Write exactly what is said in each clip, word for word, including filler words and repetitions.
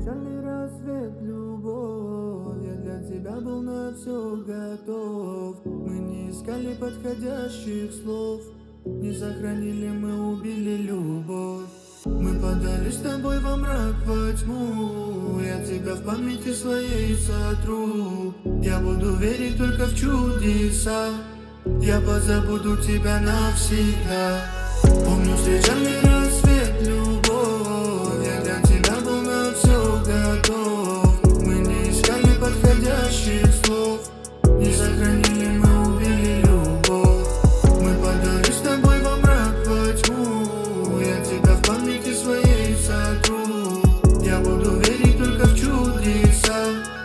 встречали рассвет, любовь. Я для тебя был на все готов. Мы не искали подходящих слов, не сохранили, мы убили любовь. Мы подались с тобой во мрак, во тьму. Я тебя в памяти своей сотру. Я буду верить только в чудеса. Я позабуду тебя навсегда. Помню, встречали рассвет, любовь. Я для тебя был на все готов. Мы не искали подходящих слов, не сохранили, мы убили любовь. Мы подались с тобой во мрак, во тьму. Я тебя в памяти своей сотру. Я буду верить только в чудеса.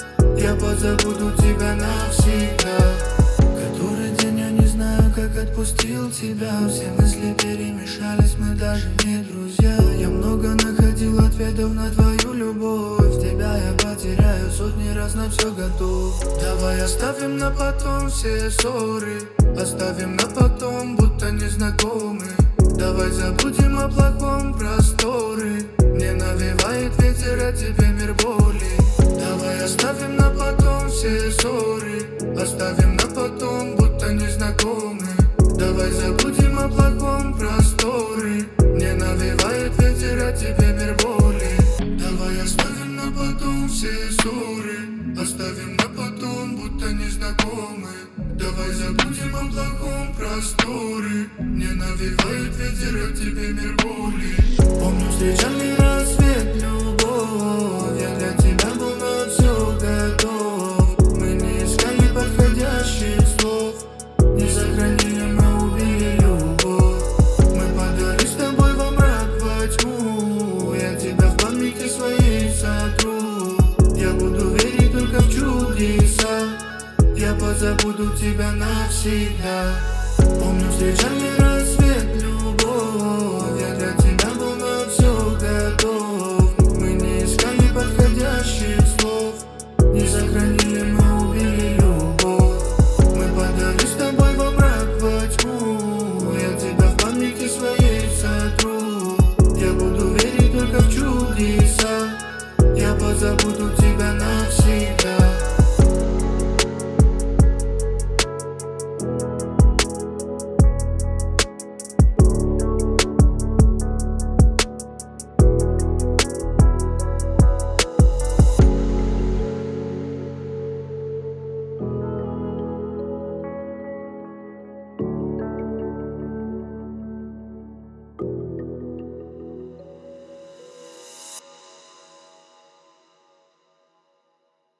Я позабуду тебя навсегда. Который день я не знаю, как отпустил тебя. Все мысли перемешались, мы даже не друзья. Я много находил ответов на твою любовь. Тебя я потеряю сотни раз, на все готов. Давай оставим на потом все ссоры, оставим на потом, будто незнакомы. Давай забудем о плохом, просторы. Мне навевает ветер, а тебе мир боли. Давай оставим на потом все ссоры, оставим на потом, будто незнакомы. Давай забудем о плохом, просторы. Мне навевает ветер, а тебе мир боли. Давай оставим на потом все ссоры, оставим на потом, будто незнакомы. Давай забудем о плохом, просторы. Мне навевает ветер, а тебе мир боли. Помню, встречали рассвет, любовь. Я для тебя был на все готов. Мы не искали подходящих слов, не сохранили, мы убили любовь. Мы подались с тобой во мрак, во тьму. Я тебя в памяти своей сотру. Я буду верить только в чудеса. Я позабуду тебя навсегда. Помню, встречали рассвет, любовь. Я для тебя был на все готов. Мы не искали подходящих слов, не сохранили, мы убили любовь. Мы подались с тобой во мрак, во тьму. Я тебя в памяти своей сотру. Я буду верить только в чудеса. Я позабуду тебя.